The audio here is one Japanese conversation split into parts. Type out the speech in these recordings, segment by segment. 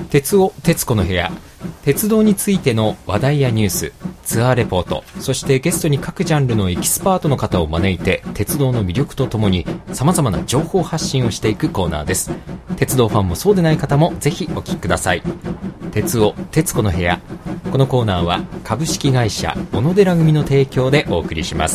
鉄尾鉄子の部屋、鉄道についての話題やニュース、ツアーレポート、そしてゲストに各ジャンルのエキスパートの方を招いて鉄道の魅力とともに様々な情報発信をしていくコーナーです。鉄道ファンもそうでない方もぜひお聞きください。鉄尾鉄子の部屋、このコーナーは株式会社小野寺組の提供でお送りします。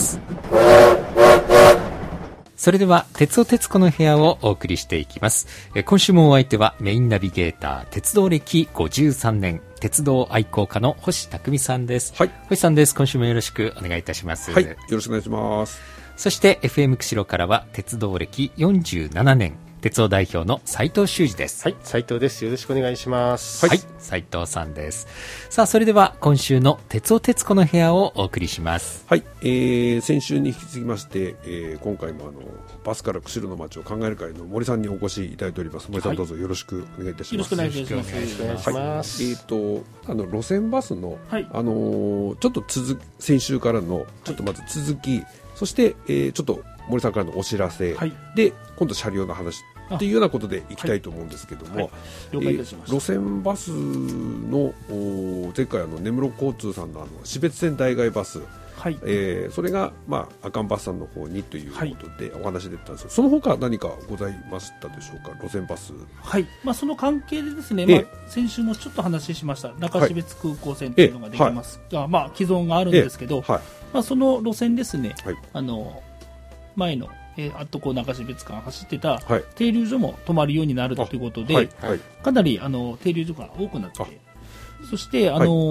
それでは鉄尾鉄子の部屋をお送りしていきます。今週もお相手はメインナビゲーター、鉄道歴53年鉄道愛好家の星匠さんです。 はい、 星さんです。今週もよろしくお願いいたします。 はい、よろしくお願いします。 そして FM 釧路からは鉄道歴47年鉄道代表の斉藤修二です。 はい、斉藤です。よろしくお願いします。 はい、斉藤さんです。さあ、それでは今週の鉄尾鉄子の部屋をお送りします。 はい、先週に引き続きまして、今回もバスから釧路の街を考える会の森さんにお越しいただいております。森さん、どうぞよろしくお願いいたします。 よろしくお願いします。 路線バスの、 はい、 ちょっと先週からのちょっとまず続き、そして、ちょっと森さんからのお知らせ、 はい、 で今度車両の話っていうようなことでいきたいと思うんですけども、 了解いたしました。 路線バスの前回根室交通さんの標別線代替バス、 はい、 それが、阿寒バスさんの方にということでお話出てたんですけど、その他何かございましたでしょうか。路線バス、はい、 その関係でですね、先週もちょっと話しました中標津空港線というのができますが、既存があるんですけど、その路線ですね、前のあと中標津間走ってた停留所も止まるようになるということで、かなり停留所が多くなって、そして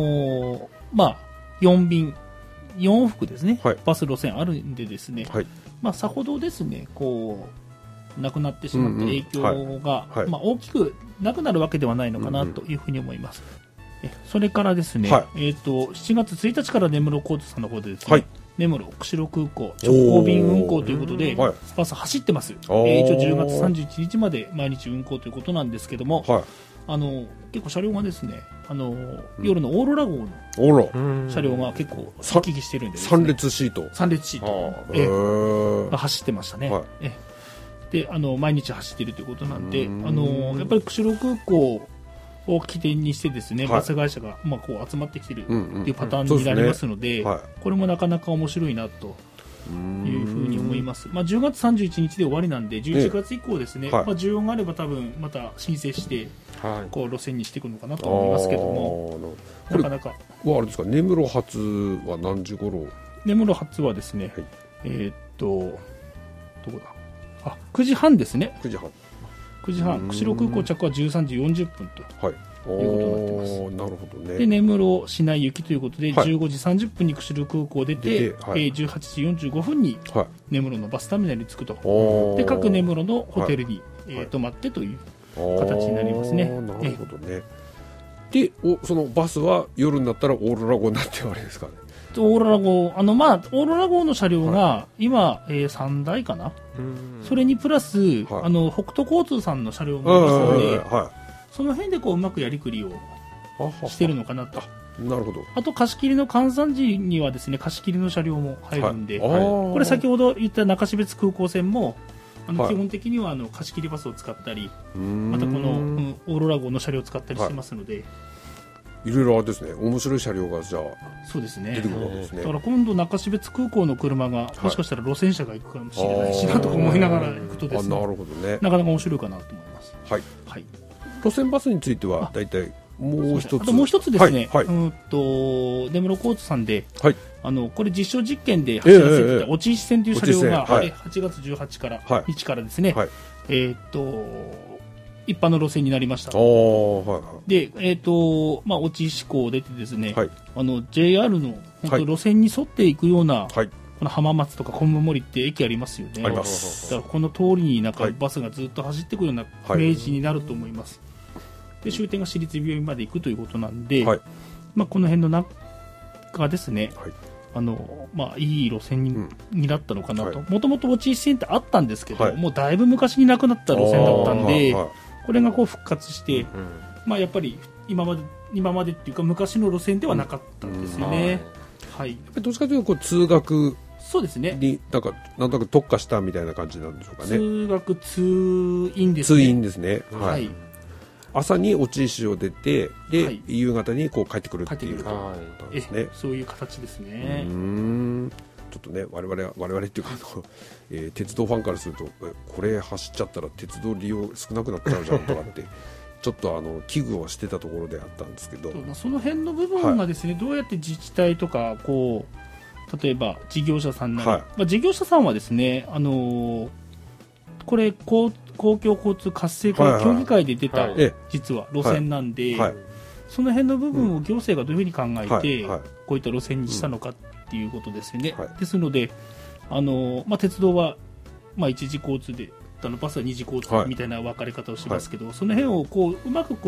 4便4往復ですね、バス路線あるんでですね、さほどですねなくなってしまった影響が大きくなくなるわけではないのかなというふうに思います。それからですね、7月1日から根室交通さんの方でですね、根室釧路空港直行便運行ということでバス走ってます。一応10月31日まで毎日運行ということなんですけども、結構車両がですね夜のオーロラ号の車両が結構行き来してるんでですね、 3列シートが走ってましたね。で毎日走ってるということなんで、やっぱり釧路空港を起点にしてですね、バス会社がこう集まってきてるっていうパターンになりますので、これもなかなか面白いなというふうに思います。10月31日で終わりなんで11月以降ですね、需要があれば多分また申請してこう路線にしていくのかなと思いますけども、なかなかあれですか。根室発は何時頃？ 根室発はですね、どこだ、9時半ですね。9時半、釧路空港着は13時40分ということになってます。 なるほどね。 で根室市内行きということで、15時30分に釧路空港を出て、18時45分に根室のバスターミナルに着くと。で各根室のホテルに、泊まってという形になりますね。 なるほどね。でそのバスは夜になったらオーロラ号になってるわけですかね。 オーロラ号オーロラ号の車両が今、3台かな。それにプラス、北斗交通さんの車両もありますので、その辺でうまくやりくりをしてるのかなと。 なるほど。 あと貸し切りの閑散時にはですね、貸し切りの車両も入るんで、これ先ほど言った中標津空港線も基本的には貸し切りバスを使ったり、またこの、オーロラ号の車両を使ったりしてますので、 いろいろあれですね、面白い車両がじゃあそうですね、 出てくるわけですね。 だから今度中標津空港の車がもしかしたら路線車が行くかもしれないしなとか思いながら行くとですね、 なるほどね、 なかなか面白いかなと思います。 路線バスについてはだいたいもう一つ、 あともう一つですね、根室交通さんで、これ実証実験で走らせてた落石線という車両が、8月18から日からですね、一般の路線になりました。で、落ち石港を出てですね、JR の本当路線に沿っていくような、この浜松とか昆布森って駅ありますよね。 あります。 だからこの通りにバスがずっと走っていくようなイメージになると思います。で終点が私立病院まで行くということなんで、この辺の中ですね、いい路線になったのかなと。もともと落ち石線ってあったんですけど、もうだいぶ昔になくなった路線だったんで、これが復活して、やっぱり今までっていうか昔の路線ではなかったんですよね。 どっちかというと通学そうですね。 になんとなく特化したみたいな感じなんでしょうかね。 通学通院ですね。 通院ですね。 はい。 朝に落石を出て、で、夕方にこう帰ってくるっていうことですね。 そういう形ですね。 ちょっとね、我々っていうか鉄道ファンからすると、これ走っちゃったら鉄道利用少なくなっちゃうじゃんとかってちょっと危惧をしてたところであったんですけど、 その辺の部分がですね、どうやって自治体とかこう例えば事業者さんなり、事業者さんはですね、これ公共交通活性化協議会で出た、実は路線なんで、その辺の部分を行政がどういうふうに考えて、こういった路線にしたのかっていうことですよね。ですので鉄道は、一次交通でバスは二次交通みたいな分かれ方をしますけど、その辺をうまく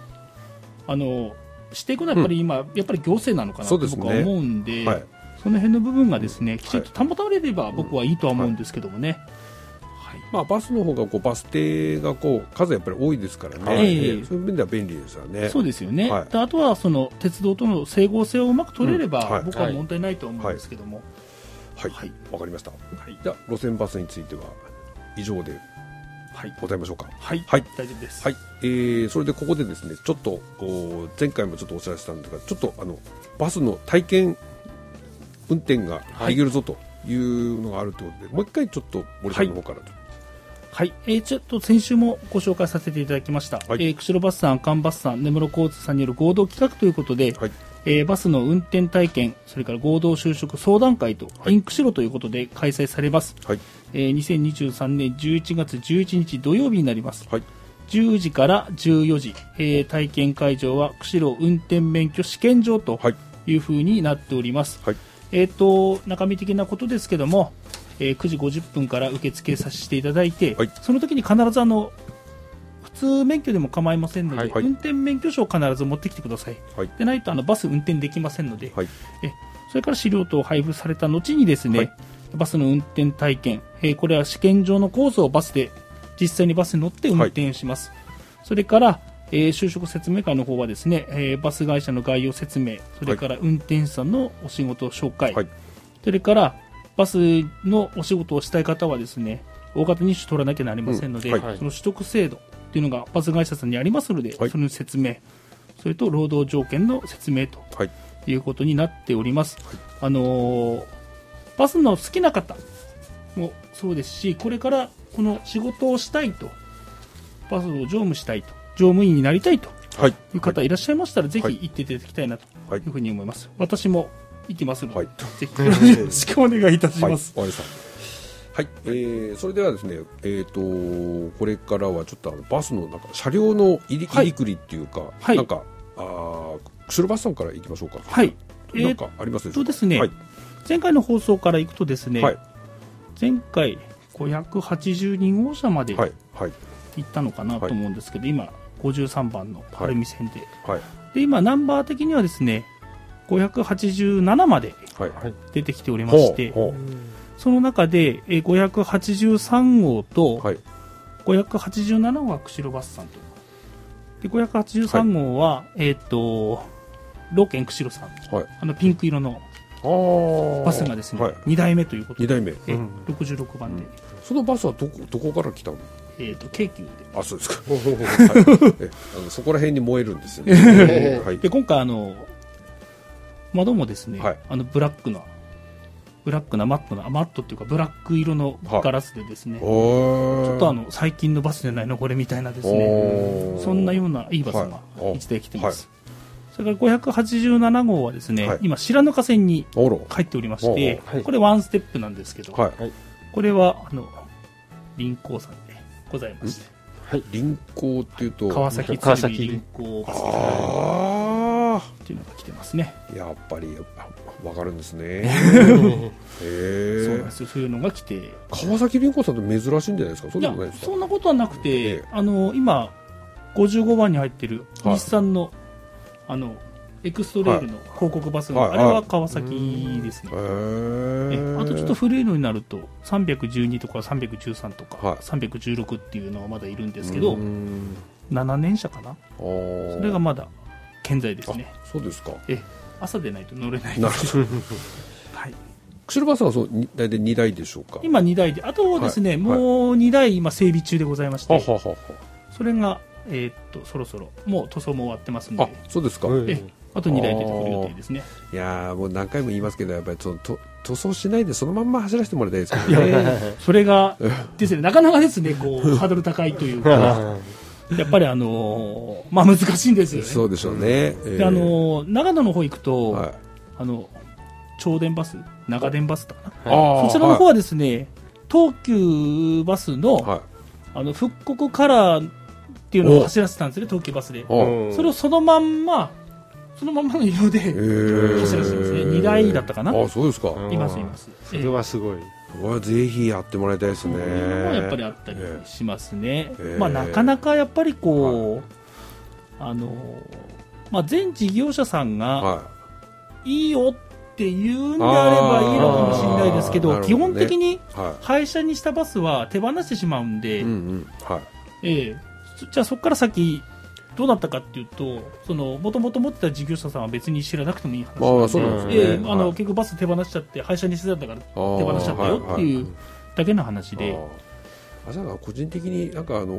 していくのはやっぱり今、やっぱり行政なのかなと僕は思うんで、その辺の部分がですねきちんと保たれれば僕はいいとは思うんですけどもね。 バスの方がバス停が数やっぱり多いですからね、そういう面では便利ですよね。 そうですよね。あとはその鉄道との整合性をうまく取れれば、僕は問題ないと思うんですけども。 わかりました。じゃあ路線バスについては以上でございましょうか。 大丈夫です。 それでここでですね、ちょっと前回もちょっとお知らせしたんですが、ちょっとバスの体験運転ができるぞというのがあるということで、もう一回ちょっと森さんの方からと。 ちょっと先週もご紹介させていただきました、釧路バスさん、阿寒バスさん、根室交通さんによる合同企画ということで、バスの運転体験、それから合同就職相談会と、イン釧路ということで開催されます。2023年11月11日土曜日になります。10時から14時、体験会場は釧路運転免許試験場というふうになっております。中身的なことですけども、9時50分から受付させていただいて、その時に必ず普通免許でも構いませんので、運転免許証を必ず持ってきてください。でないとバス運転できませんので、それから資料等を配布された後にですね、バスの運転体験、これは試験場のコースをバスで実際にバスに乗って運転します。それから就職説明会の方はですね、バス会社の概要説明、それから運転手さんのお仕事紹介、それからバスのお仕事をしたい方はですね、大型2種取らなきゃなりませんので、その取得制度というのがバス会社さんにありますので、その説明、それと労働条件の説明ということになっております。バスの好きな方もそうですし、これからこの仕事をしたいと、バスを乗務したいと、乗務員になりたいという方いらっしゃいましたら、ぜひ行っていただきたいなというふうに思います。私も行きますので、ぜひよろしくお願いいたします。 それではですね、これからはちょっとバスの車両の入りくりっていうか、釧路バスさんから行きましょうか。なんかありますでしょうか。 ですね、前回の放送から行くとですね、前回580人号車まで行ったのかなと思うんですけど、今53番の晴海線で、今ナンバー的にはですね587まで出てきておりまして、その中で583号と587号は釧路バスさんと、で583号はローケン釧路さん、ピンク色のバスがですね、2台目ということで、66番で。 そのバスはどこから来たの？ 京急で。 あ、そうですか。そこら辺に燃えるんですよね。 で今回窓もですね、ブラックなマットっていうかブラック色のガラスでですね、ちょっと最近のバスじゃないのこれみたいなですね、そんなようないいバスが1台来てます。それから587号はですね、今白糠線に入っておりまして、これワンステップなんですけど、これは臨港さんでございまして、 臨港っていうと川崎鶴見臨港バスっていうのが来てますね。 やっぱりわかるんですね。 そうなんですよ。そういうのが来て、 川崎臨港さんって珍しいんじゃないですか。そうでもないですか。 そんなことはなくて、今55番に入ってる日産のエクストレールの広告バスが、あれは川崎ですね。あとちょっと古いのになると312とか313とか316っていうのはまだいるんですけど、7年車かな。それがまだ健在ですね。 そうですか。 朝でないと乗れないです。 釧路バスは大体2台でしょうか。 今2台で、あとですね、もう2台今整備中でございまして、それがそろそろもう塗装も終わってますんで。 あ、そうですか。 あと2台出てくる予定ですね。 いやもう何回も言いますけど、やっぱり塗装しないでそのまんま走らせてもらいたいですけどね。 それがですね、なかなかですね、こうハードル高いというか、やっぱり難しいんですよね。 そうでしょうね。 で長野の方行くと、超電バス、長電バスとかな、そちらの方はですね、東急バスの、復刻カラーっていうのを走らせたんですね、東急バスで。それをそのまんまの色で走らせてますね。2台だったかな。 あ、そうですか。 います。 それはすごい。 ぜひやってもらいたいですね。 やっぱりあったりしますね。なかなかやっぱりこう、全事業者さんがいいよって言うんであればいいのかもしれないですけど、基本的に廃車にしたバスは手放してしまうんで、じゃあそこから先どうなったかっていうと、もともと持ってた事業者さんは別に知らなくてもいい話なんで、結局バス手放しちゃって廃車にしてたんだから手放しちゃったよっていうだけの話で、 個人的になんか例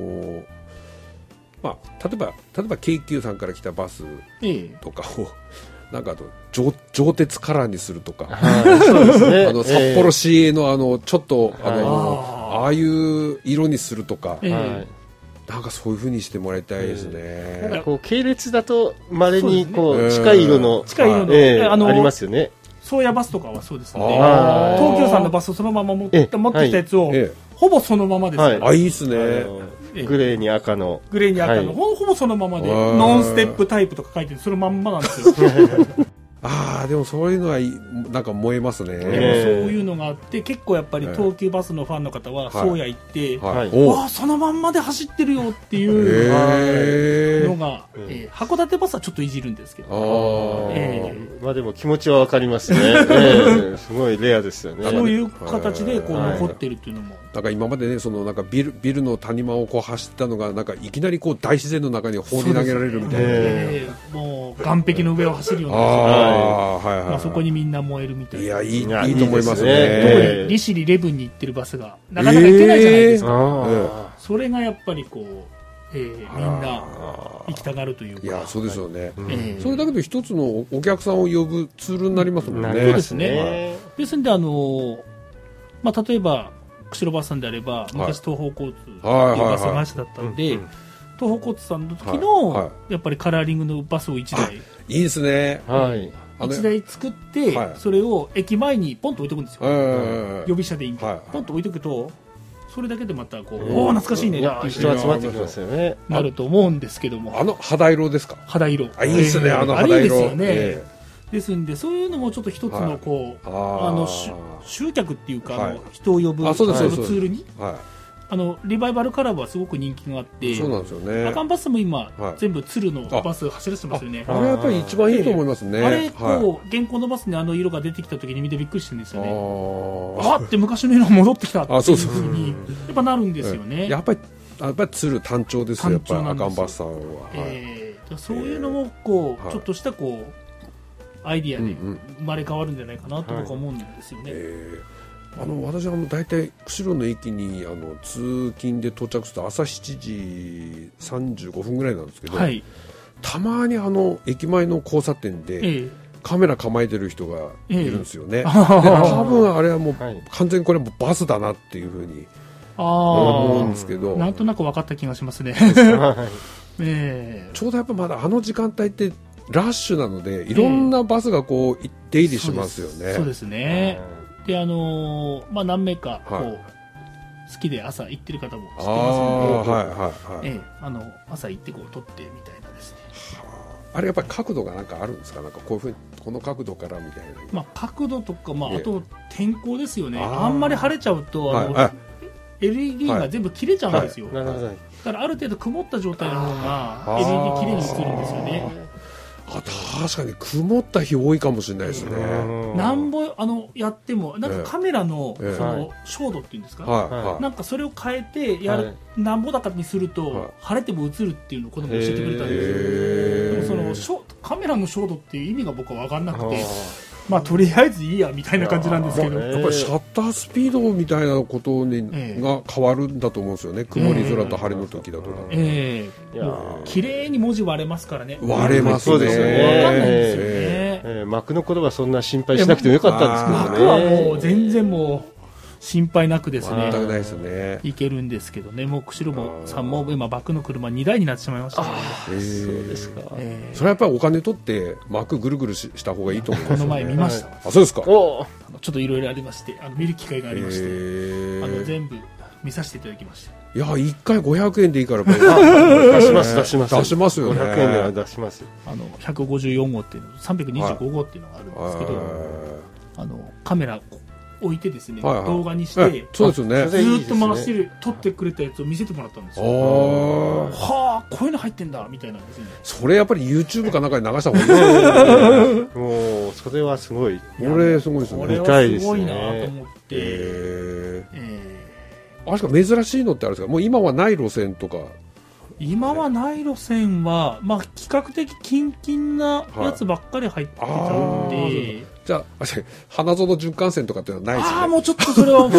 えば京急さんから来たバスとかを、なんか上鉄カラーにするとか、 そうですね、 札幌市営のちょっとああいう色にするとか。なんかそういう風にしてもらいたいですね。 なんかこう系列だと稀にこう近い色のありますよね。 宗谷バスとかはそうですね。東急さんのバスをそのまま持ってきたやつをほぼそのままですね。 あ、いいですね。 グレーに赤のほぼそのままでノンステップタイプとか書いてるそのまんまなんですよ。 でもそういうのはなんか燃えますね。そういうのがあって、結構やっぱり東急バスのファンの方は宗谷行って、わあそのまんまで走ってるよっていうのが、函館バスはちょっといじるんですけど、 でも気持ちはわかりますね。すごいレアですよね。 そういう形でこう残ってるっていうのも、 なんか今までね、なんかビルの谷間をこう走ったのがなんかいきなりこう大自然の中に放り投げられるみたいな、 もう岸壁の上を走るような、そこにみんな燃えるみたいな。 いや、いいと思いますね。 特に利尻レブンに行ってるバスがなかなか行けないじゃないですか。それがやっぱりこう、みんな行きたがるというか。 いや、そうですよね。それだけで一つのお客さんを呼ぶツールになりますもんね。 そうですね。ですんで例えば釧路バスさんであれば昔東方交通っていうバスの会社だったんで、東方交通さんの時のやっぱりカラーリングのバスを1台、 いいですね。 1台作って、それを駅前にポンと置いとくんですよ。予備車でいいんで、ポンと置いとくと、それだけでまたこう、おお懐かしいねっていう人集まってきますよね。 なると思うんですけども、 肌色ですか？ 肌色。 いいですね、肌色。 いいですよね。ですんで、そういうのもちょっと一つのこう、集客っていうか、人を呼ぶツールに。リバイバルカラーはすごく人気があって、 そうなんですよね。 アカンバスも今、全部鶴のバス走らせてますよね。 あれやっぱり一番いいと思いますね。 あれこう現行のバスに色が出てきた時に見てびっくりしてるんですよね。あって昔の色戻ってきたっていうふうにやっぱなるんですよね。 やっぱり鶴単調ですよ、やっぱりアカンバスさんは。 そういうのもこうちょっとしたこうアイディアで生まれ変わるんじゃないかなと僕は思うんですよね。 私大体釧路の駅に通勤で到着すると朝7時35分ぐらいなんですけど、たまに駅前の交差点でカメラ構えてる人がいるんですよね。多分あれはもう完全にこれはバスだなっていうふうに思うんですけど、 なんとなく分かった気がしますね。 ちょうどやっぱまだ時間帯ってラッシュなのでいろんなバスがこう出入りしますよね。 そうですね。で何名かこう好きで朝行ってる方も知ってますので、朝行ってこう撮ってみたいなですね。 あれやっぱり角度がなんかあるんですか？なんかこういうふうにこの角度からみたいな。 角度とかあと天候ですよね。あんまり晴れちゃうとLED が全部切れちゃうんですよ。だからある程度曇った状態の方が LED 綺麗に映るんですよね。 確かに曇った日多いかもしれないですね。 なんぼやってもなんかカメラの照度っていうんですか、なんかそれを変えてなんぼだかにすると晴れても映るっていうのを子供教えてくれたんですよ。でもカメラの照度っていう意味が僕は分かんなくて、 まあとりあえずいいやみたいな感じなんですけど、 やっぱりシャッタースピードみたいなことに、が変わるんだと思うんですよね。曇り空と晴れの時だとか。 綺麗に文字割れますからね。 割れますね。 そうですよね。 わかんないんですよね。 幕のことはそんな心配しなくてもよかったんですけどね。 幕はもう全然もう心配なくですね。 全くないですよね。 いけるんですけどね。もう釧路さんも今バックの車2台になってしまいましたね。 そうですか。 それはやっぱりお金取って幕ぐるぐるした方がいいと思います。 この前見ました。 あ、そうですか。 ちょっといろいろありまして、見る機会がありまして、全部見させていただきました。 いや、1回500円でいいから出しますよね。500円では出します。 154号っていうの、325号っていうのがあるんですけど、カメラ置いてですね、動画にして、 そうですよね。 ずっと回して撮ってくれたやつを見せてもらったんですよ。はあ、こういうの入ってんだみたいなんですね。 それやっぱり YouTube かなんかに流した方がいいですね。もうそれはすごい。 これすごいですね。 これはすごいなと思って。 あれですか、珍しいのってあるんですか。もう今はない路線とか。 今はない路線は、まあ、比較的キンキンなやつばっかり入ってたので、 じゃあ花園循環線とかっていうのはないですね。 もうちょっとそれは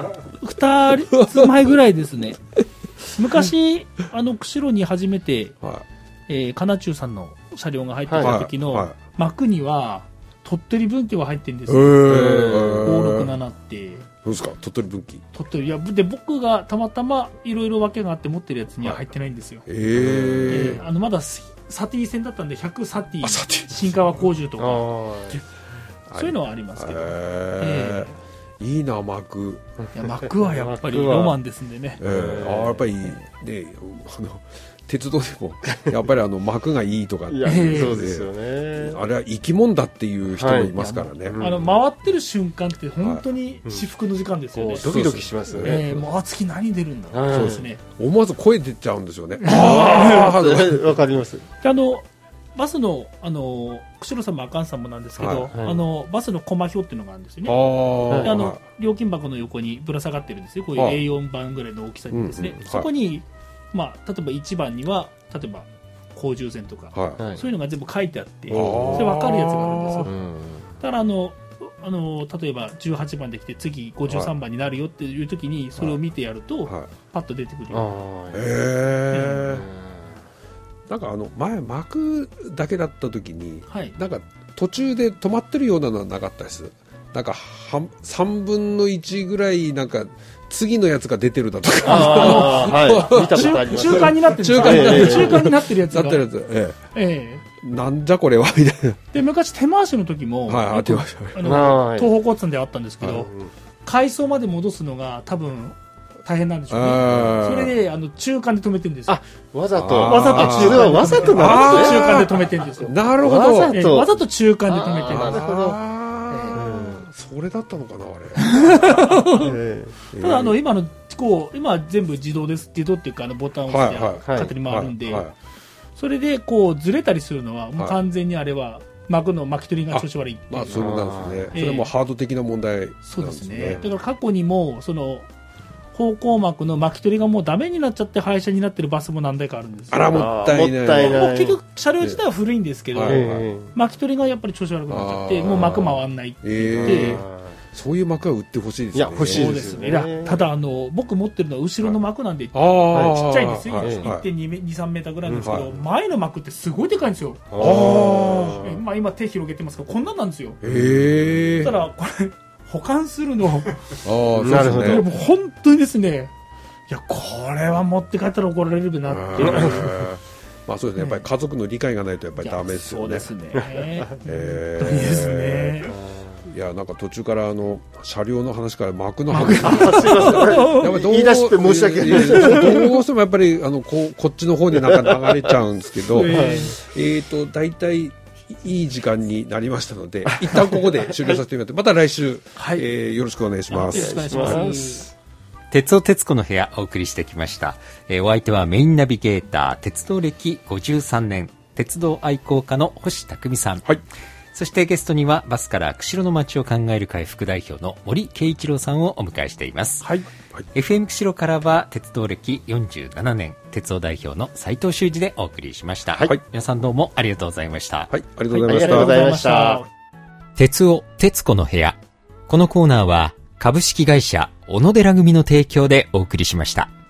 2つ前ぐらいですね。昔釧路に初めて、かなちゅうさんの車両が入ってた時の幕には鳥取分岐は入ってるんですよ。567って。 どうですか、鳥取分岐。 鳥取、いや、で僕がたまたまいろいろ訳があって持ってるやつには入ってないんですよ。まだサティ線だったんで100サティ、新川工事とかそういうのはありますけど。 いいな、幕。 いや、幕はやっぱりロマンですんでね。 やっぱりね、鉄道でもやっぱり幕がいいとか、 そうですよね。 あれは生き物だっていう人もいますからね。 回ってる瞬間って本当に至福の時間ですよね。 ドキドキしますよね。 もう次何出るんだ。そうですね。 思わず声出ちゃうんですよね。 わかります。 バスの釧路さんもあかんさんもなんですけど、バスのコマ表っていうのがあるんですよね。料金箱の横にぶら下がってるんですよ。こういう A4 番ぐらいの大きさにですね。そこにまあ、例えば1番には例えば甲状腺とか、そういうのが全部書いてあってそれ分かるやつがあるんですよ。だから例えば18番できて次53番になるよっていう時にそれを見てやるとパッと出てくるよ。 なんか前幕だけだった時に、なんか途中で止まってるようなのはなかったです。なんか3分の1ぐらいなんか次のやつが出てるだとか、 見たことあります。中間になってるやつがなんじゃこれはみたいな。 で昔手回しの時も東北交通であったんですけど、回送まで戻すのが多分大変なんでしょうね。それで中間で止めてるんですよ。 わざとそれはわざと中間で止めてるんですよ。 なるほど。 わざと中間で止めてる。 なるほど。それだったのかな、あれ。 ただ今は全部自動です。自動っていうかボタンを押して勝手に回るんで、それでずれたりするのはもう完全にあれは幕の巻き取りが調子悪い。 まあそうなんですね。それはもうハード的な問題なんですね。 そうですね。だから過去にも方向幕の巻き取りがもうダメになっちゃって廃車になってるバスも何台かあるんですよ。 あら、もったいない。 結局車両自体は古いんですけど、巻き取りがやっぱり調子悪くなっちゃってもう幕回んないって言って、 そういう幕は売ってほしいですね。 いや、欲しいですね。 ただ僕持ってるのは後ろの幕なんでちっちゃいんですよ。 1.23 メーターぐらいなんですけど、前の幕ってすごいでかいんですよ。今手広げてますけどこんなんなんですよ。だからこれ保管するのなるほど。 もう本当にですね、いやこれは持って帰ったら怒られるなって。 まあそうですね。やっぱり家族の理解がないとやっぱりダメですよね。 そうですね。本当にですね。 いや、なんか途中から車両の話から幕の話。 言い出して申し訳ない。 どうしてもやっぱりこっちの方になんか流れちゃうんですけど、だいたいいい時間になりましたので、一旦ここで終了させてもらって、また来週、よろしくお願いします。 よろしくお願いします。 鉄尾鉄子の部屋お送りしてきました。お相手はメインナビゲーター、鉄道歴53年、鉄道愛好家の星匠さん。はい。そしてゲストにはバスから釧路の街を考える会副代表の森圭一郎さんをお迎えしています。はい。FM 釧路からは鉄道歴47年、鉄道代表の斉藤修二でお送りしました。はい。皆さんどうもありがとうございました。 はい。ありがとうございました。 ありがとうございました。 鉄尾徹子の部屋。このコーナーは株式会社小野寺組の提供でお送りしました。